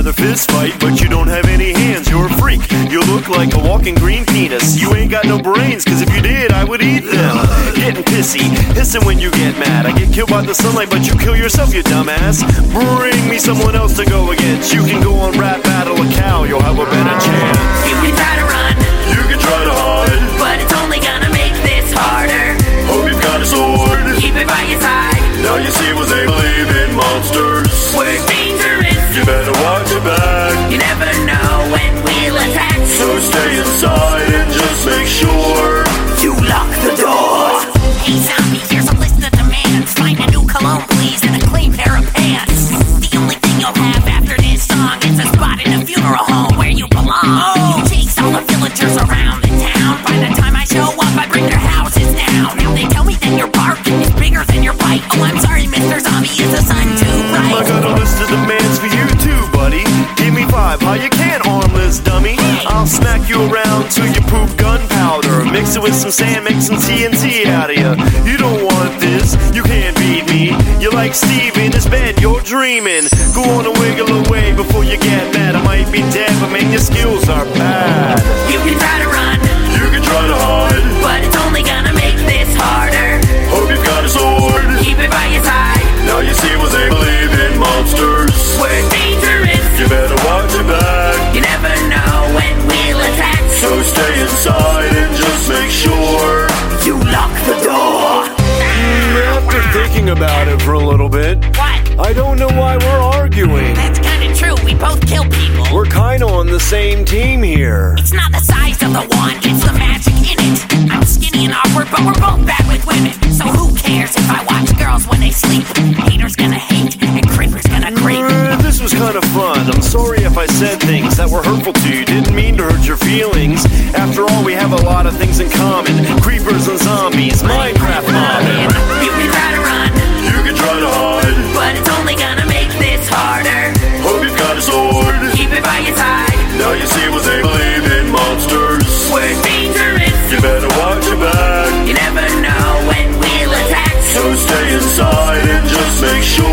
rather fist fight, but you don't have any hands. You're a freak. You look like a walking green penis. You ain't got no brains, cause if you did, I would eat them. Getting pissy, hissing when you get mad. I get killed by the sunlight, but you kill yourself, you dumbass. Bring me someone else to go against. You can go on Rap Battle a Cow, you'll have a better chance. You can try to run, you can try to hide, but it's only gonna make this harder. Hope you've got a sword, keep it by your side. Now you see what they believe in monsters. We're dangerous, you better watch your back. You never know when we'll attack. So stay inside and just make sure you lock the door. Hey zombie, here's a list of demands. Find a new cologne please and a clean pair of pants. The only thing you'll have after this song is a spot in a funeral home where you belong. You chase all the villagers around the town. By the time I show up I bring their houses down. Now they tell me that your bark is bigger than your bite. Oh I'm sorry Mr. Zombie, is the sun too bright? I got a list of demands for you too, buddy. Give me 5, how you can't harmless dummy. I'll smack you around till you poop gunpowder. Mix it with some sand, make some TNT out of you. You don't want this, you can't beat me. You're like Steve in his bed, you're dreaming. Go on and wiggle away before you get mad. I might be dead, but man, your skills are bad. You can try to run, you can try to hide, but it's only gonna make this harder. Hope you've got a sword, keep it by your side. Now you see what they believe in monsters. We're dangerous, you better watch your back. You never know when we'll attack. So stay inside and just make sure you lock the door. After thinking about it for a little bit, what? I don't know why we're arguing. That's kinda true, we both kill people. We're kinda on the same team here. It's not the size of the one, it's the magic in it. I'm skinny and awkward, but we're both bad with women. So who cares if I watch girls when they sleep? Haters gonna hate, and creepers gonna creep. This was kind of fun. I'm sorry if I said things that were hurtful to you. Didn't mean to hurt your feelings. After all, we have a lot of things in common. Creepers and zombies, Minecraft mobbing. You can try to run, you can try to hide, but it's only gonna make this harder. Hope you've got a sword, keep it by your side. Now you see what they believe in monsters. We're dangerous, you better watch your back. You never know when we'll attack. So stay inside and just make sure